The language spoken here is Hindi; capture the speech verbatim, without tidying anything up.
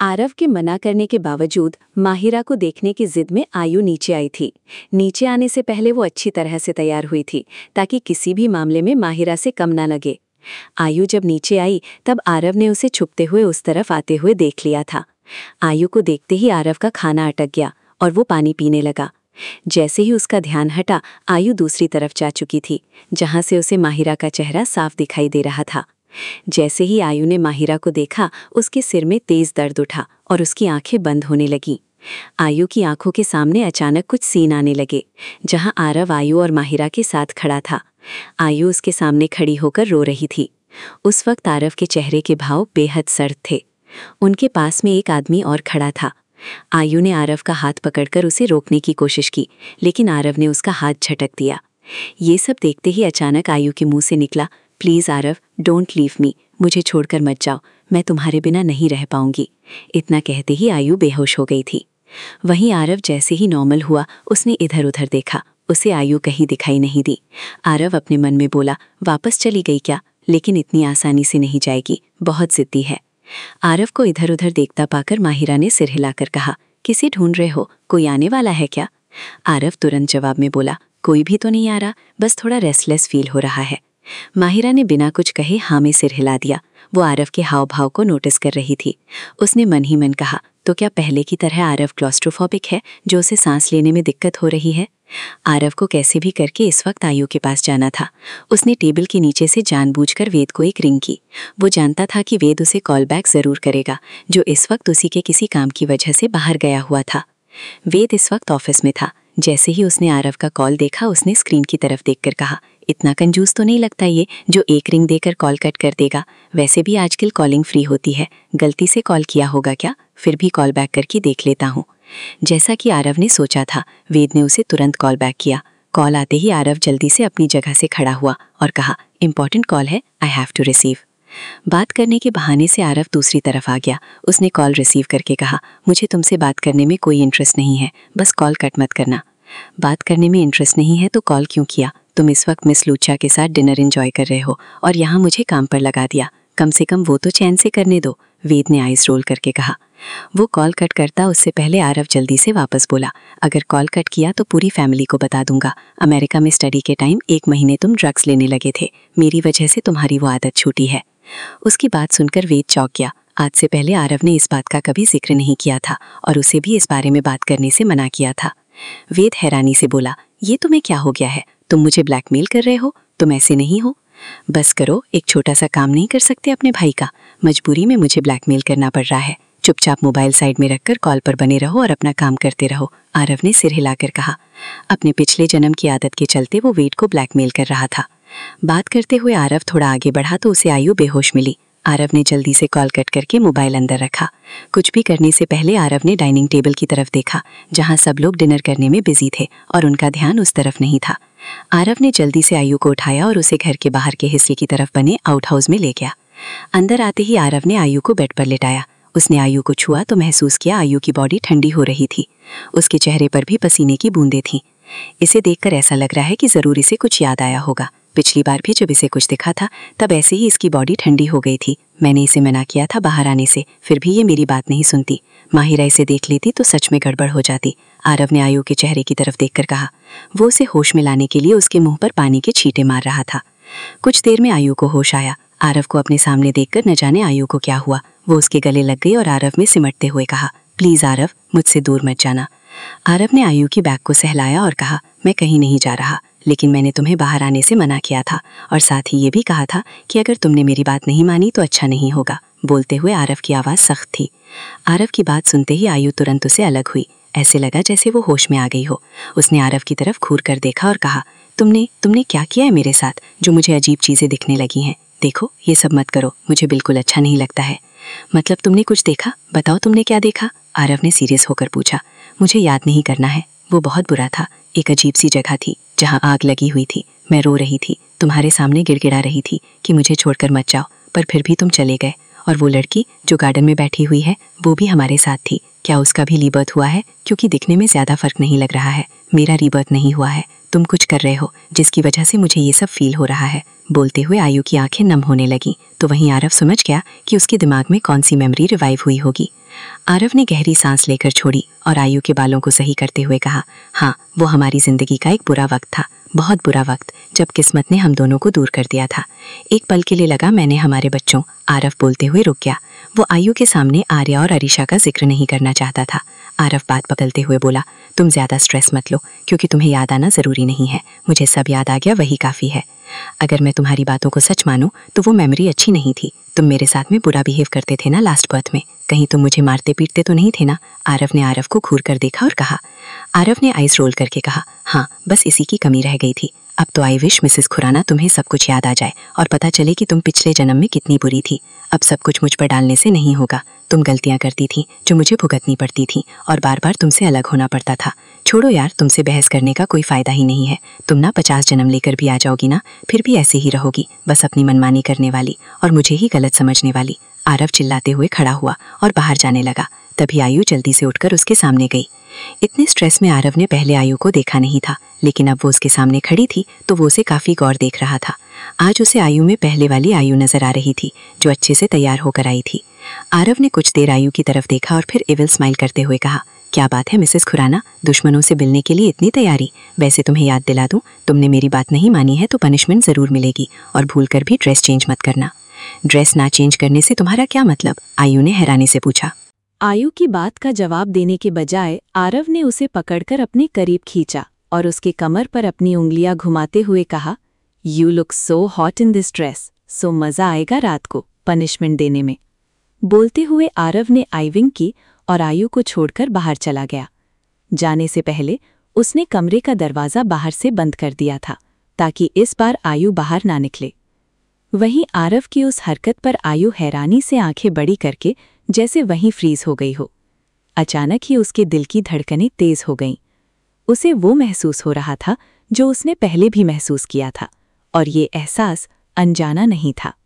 आरव के मना करने के बावजूद माहिरा को देखने की जिद में आयु नीचे आई थी। नीचे आने से पहले वो अच्छी तरह से तैयार हुई थी ताकि किसी भी मामले में माहिरा से कम ना लगे। आयु जब नीचे आई तब आरव ने उसे छुपते हुए उस तरफ आते हुए देख लिया था। आयु को देखते ही आरव का खाना अटक गया और वो पानी पीने लगा। जैसे ही उसका ध्यान हटा, आयु दूसरी तरफ जा चुकी थी, जहां से उसे माहिरा का चेहरा साफ दिखाई दे रहा था। जैसे ही आयु ने माहिरा को देखा, उसके सिर में तेज दर्द उठा और उसकी आंखें बंद होने लगीं। आयु की आंखों के सामने अचानक कुछ सीन आने लगे, जहां आरव आयु और माहिरा के साथ खड़ा था। आयु उसके सामने खड़ी होकर रो रही थी। उस वक्त आरव के चेहरे के भाव बेहद सर्द थे। उनके पास में एक आदमी और खड़ा था। आयु ने आरव का हाथ पकड़कर उसे रोकने की कोशिश की, लेकिन आरव ने उसका हाथ झटक दिया। ये सब देखते ही अचानक आयु के मुंह से निकला, please Aarav, don't leave me, मुझे छोड़कर मत जाओ, मैं तुम्हारे बिना नहीं रह पाऊंगी। इतना कहते ही आयु बेहोश हो गई थी। वहीं आरव जैसे ही नॉर्मल हुआ, उसने इधर उधर देखा, उसे आयु कहीं दिखाई नहीं दी। आरव अपने मन में बोला, वापस चली गई क्या? लेकिन इतनी आसानी से नहीं जाएगी, बहुत जिद्दी है। आरव को इधर उधर देखता पाकर माहिरा ने सिर हिलाकर कहा, किसे ढूंढ रहे हो? कोई आने वाला है क्या? आरव तुरंत जवाब में बोला, कोई भी तो नहीं आ रहा, बस थोड़ा रेस्टलेस फील हो रहा है। माहिरा ने बिना कुछ कहे हाँ में सिर हिला दिया। वो आरव के हाव भाव को नोटिस कर रही थी। उसने मन ही मन कहा, तो क्या पहले की तरह आरव क्लॉस्ट्रोफोबिक है, जो उसे सांस लेने में दिक्कत हो रही है? आरव को कैसे भी करके इस वक्त आयु के पास जाना था। उसने टेबल के नीचे से जानबूझकर वेद को एक रिंग की। वो जानता था कि वेद उसे कॉल बैक जरूर करेगा, जो इस वक्त उसी के किसी काम की वजह से बाहर गया हुआ था। वेद इस वक्त ऑफिस में था। जैसे ही उसने आरव का कॉल देखा, उसने स्क्रीन की तरफ देखकर कहा, इतना कंजूस तो नहीं लगता ये, जो एक रिंग देकर कॉल कट कर देगा। वैसे भी आजकल कॉलिंग फ्री होती है, गलती से कॉल किया होगा क्या? फिर भी कॉल बैक करके देख लेता हूँ। जैसा कि आरव ने सोचा था, वेद ने उसे तुरंत कॉल बैक किया। कॉल आते ही आरव जल्दी से अपनी जगह से खड़ा हुआ और कहा, इंपॉर्टेंट कॉल है, आई हैव टू रिसीव। बात करने के बहाने से आरव दूसरी तरफ आ गया। उसने कॉल रिसीव करके कहा, मुझे तुमसे बात करने में कोई इंटरेस्ट नहीं है, बस कॉल कट मत करना। बात करने में इंटरेस्ट नहीं है तो कॉल क्यों किया? तुम इस वक्त मिस लूचा के साथ डिनर एंजॉय कर रहे हो और यहाँ मुझे काम पर लगा दिया। कम से कम वो तो चैन से करने दो, वेद ने आइस रोल करके कहा। वो कॉल कट करता उससे पहले आरव जल्दी से वापस बोला, अगर कॉल कट किया तो पूरी फैमिली को बता दूंगा। अमेरिका में स्टडी के टाइम एक महीने तुम ड्रग्स लेने लगे थे, मेरी वजह से तुम्हारी वो आदत छूटी है। उसकी बात सुनकर वेद चौंक गया। आज से पहले आरव ने इस बात का कभी जिक्र नहीं किया था और उसे भी इस बारे में बात करने से मना किया था। वेद हैरानी से बोला, ये तुम्हें क्या हो गया है? तुम मुझे ब्लैकमेल कर रहे हो? तुम ऐसे नहीं हो। बस करो, एक छोटा सा काम नहीं कर सकते अपने भाई का? मजबूरी में मुझे ब्लैकमेल करना पड़ रहा है। चुपचाप मोबाइल साइड में रखकर कॉल पर बने रहो और अपना काम करते रहो, आरव ने सिर हिलाकर कहा। अपने पिछले जन्म की आदत के चलते वो वेद को ब्लैकमेल कर रहा था। बात करते हुए आरव थोड़ा आगे बढ़ा तो उसे आयु बेहोश मिली। आरव ने जल्दी से कॉल कट करके मोबाइल अंदर रखा। कुछ भी करने से पहले आरव ने डाइनिंग टेबल की तरफ देखा, जहां सब लोग डिनर करने में बिजी थे और उनका ध्यान उस तरफ नहीं था। आरव ने जल्दी से आयु को उठाया और उसे घर के बाहर के हिस्से की तरफ बने आउट हाउस में ले गया। अंदर आते ही आरव ने आयु को बेड पर लेटाया। उसने आयु को छुआ तो महसूस किया आयु की बॉडी ठंडी हो रही थी। उसके चेहरे पर भी पसीने की बूंदें थीं। इसे देखकर ऐसा लग रहा है कि जरूर इसे कुछ याद आया होगा। पिछली बार भी जब इसे कुछ दिखा था तब ऐसे ही इसकी बॉडी ठंडी हो गई थी। मैंने इसे मना किया था बाहर आने से, फिर भी ये मेरी बात नहीं सुनती। माहिरा इसे देख लेती तो सच में गड़बड़ हो जाती, आरव ने आयु के चेहरे की तरफ देखकर कहा। वो उसे होश में लाने के लिए उसके मुंह पर पानी के छींटे मार रहा था। कुछ देर में आयु को होश आया। आरव को अपने सामने देखकर न जाने आयु को क्या हुआ, वो उसके गले लग गई और आरव में सिमटते हुए कहा, प्लीज आरव, मुझसे दूर मत जाना। आरव ने आयु की बैग को सहलाया और कहा, मैं कहीं नहीं जा रहा, लेकिन मैंने तुम्हें बाहर आने से मना किया था और साथ ही ये भी कहा था कि अगर तुमने मेरी बात नहीं मानी तो अच्छा नहीं होगा। बोलते हुए आरव की आवाज़ सख्त थी। आरव की बात सुनते ही आयु तुरंत उसे अलग हुई। ऐसे लगा जैसे वो होश में आ गई हो। उसने आरव की तरफ घूर कर देखा और कहा, तुमने तुमने क्या किया है मेरे साथ, जो मुझे अजीब चीज़ें दिखने लगी हैं? देखो, ये सब मत करो, मुझे बिल्कुल अच्छा नहीं लगता है। मतलब तुमने कुछ देखा? बताओ तुमने क्या देखा? आरव ने सीरियस होकर पूछा। मुझे याद नहीं करना है, वो बहुत बुरा था। एक अजीब सी जगह थी जहाँ आग लगी हुई थी। मैं रो रही थी, तुम्हारे सामने गिड़गिड़ा रही थी कि मुझे छोड़कर मत जाओ, पर फिर भी तुम चले गए। और वो लड़की जो गार्डन में बैठी हुई है, वो भी हमारे साथ थी। क्या उसका भी रीबर्थ हुआ है? क्योंकि दिखने में ज़्यादा फर्क नहीं लग रहा है। मेरा रीबर्थ नहीं हुआ है, तुम कुछ कर रहे हो जिसकी वजह से मुझे ये सब फील हो रहा है। बोलते हुए आयु की आंखें नम होने लगी तो वहीं आरव समझ गया कि उसके दिमाग में कौन सी मेमोरी रिवाइव हुई होगी। आरव ने गहरी सांस लेकर छोड़ी और आयु के बालों को सही करते हुए कहा, हाँ, वो हमारी जिंदगी का एक बुरा वक्त था, बहुत बुरा वक्त, जब किस्मत ने हम दोनों को दूर कर दिया था। एक पल के लिए लगा मैंने हमारे बच्चों। आरव बोलते हुए रुक गया। वो आयु के सामने आर्या और अरीशा का जिक्र नहीं करना चाहता था। आरव बात बदलते हुए बोला, तुम ज्यादा स्ट्रेस मत लो, क्योंकि तुम्हें याद आना जरूरी नहीं है। मुझे सब याद आ गया, वही काफी है। अगर मैं तुम्हारी बातों को सच मानूं तो वो मेमोरी अच्छी नहीं थी। तुम मेरे साथ में बुरा बिहेव करते थे ना लास्ट बर्थ में, कहीं तुम मुझे मारते पीटते तो नहीं थे ना? आरव ने आरव को घूर कर देखा और कहा। आरव ने आइस रोल करके कहा, हाँ, बस इसी की कमी रह गई थी। अब तो आई विश मिसेस खुराना तुम्हें सब कुछ याद आ जाए और पता चले कि तुम पिछले जन्म में कितनी बुरी थी। अब सब कुछ मुझ पर डालने से नहीं होगा। तुम गलतियां करती थी जो मुझे भुगतनी पड़ती थी और बार बार तुमसे अलग होना पड़ता था। छोड़ो यार, तुमसे बहस करने का कोई फायदा ही नहीं है। तुम ना पचास जन्म लेकर भी आ जाओगी ना, फिर भी ऐसे ही रहोगी, बस अपनी मनमानी करने वाली और मुझे ही गलत समझने वाली। आरव चिल्लाते हुए खड़ा हुआ और बाहर जाने लगा। तभी आयु जल्दी से उठकर उसके सामने गई। इतने स्ट्रेस में आरव ने पहले आयु को देखा नहीं था, लेकिन अब वो उसके सामने खड़ी थी तो वो उसे काफी गौर देख रहा था। आज उसे आयु में पहले वाली आयु नजर आ रही थी, जो अच्छे से तैयार होकर आई थी। आरव ने कुछ देर आयु की तरफ देखा और फिर एविल स्माइल करते हुए कहा, क्या बात है मिसेस खुराना, दुश्मनों से मिलने के लिए इतनी तैयारी? वैसे तुम्हें याद दिला दूं, तुमने मेरी बात नहीं मानी है तो पनिशमेंट जरूर मिलेगी, और भूल कर भी ड्रेस चेंज मत करना। ड्रेस ना चेंज करने से तुम्हारा क्या मतलब? आयु ने हैरानी से पूछा। आयु की बात का जवाब देने के बजाय आरव ने उसे पकड़कर अपने करीब खींचा और उसके कमर पर अपनी उंगलियां घुमाते हुए कहा, you look so hot in this dress, so मजा आएगा रात को पनिशमेंट देने में। बोलते हुए आरव ने आइविंग की और आयु को छोड़कर बाहर चला गया। जाने से पहले उसने कमरे का दरवाज़ा बाहर से बंद कर दिया था ताकि इस बार आयु बाहर ना निकले। वहीं आरव की उस हरकत पर आयु हैरानी से आंखें बड़ी करके जैसे वहीं फ्रीज हो गई हो। अचानक ही उसके दिल की धड़कनें तेज हो गईं। उसे वो महसूस हो रहा था जो उसने पहले भी महसूस किया था, और ये एहसास अनजाना नहीं था।